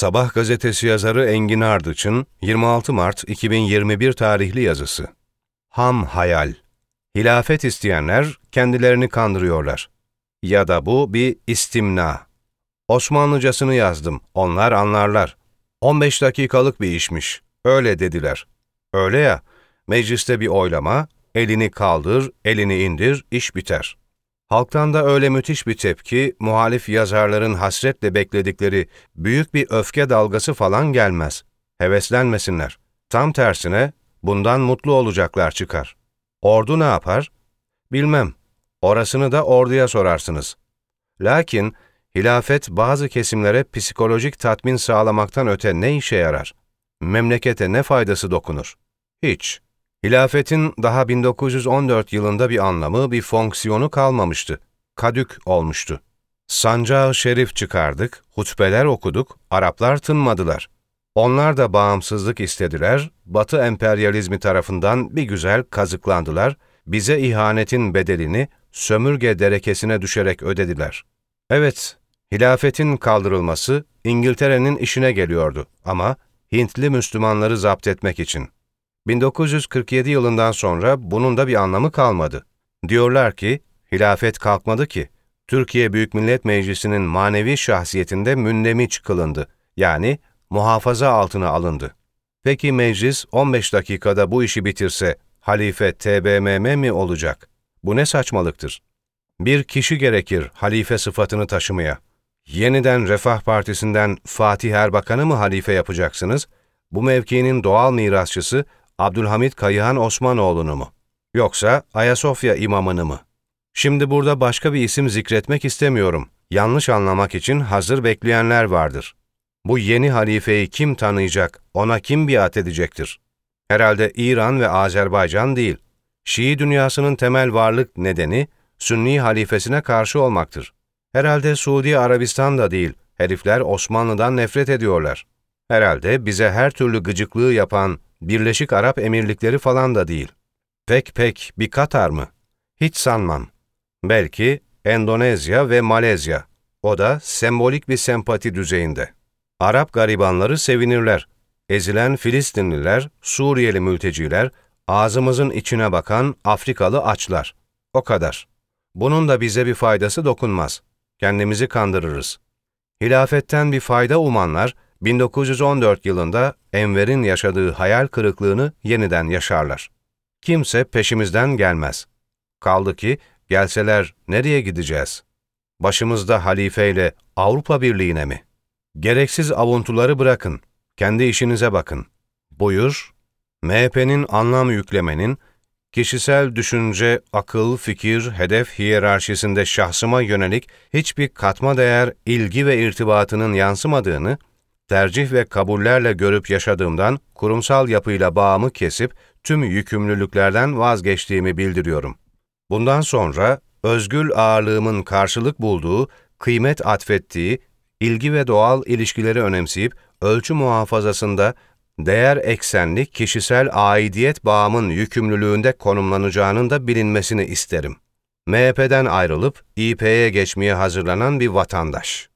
Sabah gazetesi yazarı Engin Ardıç'ın 26 Mart 2021 tarihli yazısı. Ham hayal. Hilafet isteyenler kendilerini kandırıyorlar. Ya da bu bir istimna. Osmanlıcasını yazdım, onlar anlarlar. 15 dakikalık bir işmiş, öyle dediler. Öyle ya, mecliste bir oylama, elini kaldır, elini indir, iş biter. Halktan da öyle müthiş bir tepki, muhalif yazarların hasretle bekledikleri büyük bir öfke dalgası falan gelmez. Heveslenmesinler. Tam tersine bundan mutlu olacaklar çıkar. Ordu ne yapar? Bilmem. Orasını da orduya sorarsınız. Lakin hilafet bazı kesimlere psikolojik tatmin sağlamaktan öte ne işe yarar? Memlekete ne faydası dokunur? Hiç. Hilafetin daha 1914 yılında bir anlamı, bir fonksiyonu kalmamıştı. Kadük olmuştu. Sancağı şerif çıkardık, hutbeler okuduk, Araplar tınmadılar. Onlar da bağımsızlık istediler, Batı emperyalizmi tarafından bir güzel kazıklandılar, bize ihanetin bedelini sömürge derekesine düşerek ödediler. Evet, hilafetin kaldırılması İngiltere'nin işine geliyordu ama Hintli Müslümanları zapt etmek için. 1947 yılından sonra bunun da bir anlamı kalmadı. Diyorlar ki, hilafet kalkmadı ki, Türkiye Büyük Millet Meclisi'nin manevi şahsiyetinde mündemiş kılındı, yani muhafaza altına alındı. Peki meclis 15 dakikada bu işi bitirse, halife TBMM mi olacak? Bu ne saçmalıktır? Bir kişi gerekir halife sıfatını taşımaya. Yeniden Refah Partisi'nden Fatih Erbakan'ı mı halife yapacaksınız? Bu mevkinin doğal mirasçısı Abdülhamit Kayıhan Osmanoğlu'nu mu? Yoksa Ayasofya imamını mı? Şimdi burada başka bir isim zikretmek istemiyorum. Yanlış anlamak için hazır bekleyenler vardır. Bu yeni halifeyi kim tanıyacak, ona kim biat edecektir? Herhalde İran ve Azerbaycan değil. Şii dünyasının temel varlık nedeni, Sünni halifesine karşı olmaktır. Herhalde Suudi Arabistan da değil, herifler Osmanlı'dan nefret ediyorlar. Herhalde bize her türlü gıcıklığı yapan Birleşik Arap Emirlikleri falan da değil. Pek bir Katar mı? Hiç sanmam. Belki Endonezya ve Malezya. O da sembolik bir sempati düzeyinde. Arap garibanları sevinirler. Ezilen Filistinliler, Suriyeli mülteciler, ağzımızın içine bakan Afrikalı açlar. O kadar. Bunun da bize bir faydası dokunmaz. Kendimizi kandırırız. Hilafetten bir fayda umanlar, 1914 yılında Enver'in yaşadığı hayal kırıklığını yeniden yaşarlar. Kimse peşimizden gelmez. Kaldı ki, gelseler nereye gideceğiz? Başımızda halifeyle Avrupa Birliği'ne mi? Gereksiz avuntuları bırakın, kendi işinize bakın. Buyur, MHP'nin anlam yüklemenin, kişisel düşünce, akıl, fikir, hedef hiyerarşisinde şahsıma yönelik hiçbir katma değer, ilgi ve irtibatının yansımadığını, tercih ve kabullerle görüp yaşadığımdan kurumsal yapıyla bağımı kesip tüm yükümlülüklerden vazgeçtiğimi bildiriyorum. Bundan sonra özgül ağırlığımın karşılık bulduğu, kıymet atfettiği, ilgi ve doğal ilişkileri önemseyip ölçü muhafazasında değer eksenli kişisel aidiyet bağımın yükümlülüğünde konumlanacağının da bilinmesini isterim. MHP'den ayrılıp İP'ye geçmeye hazırlanan bir vatandaş.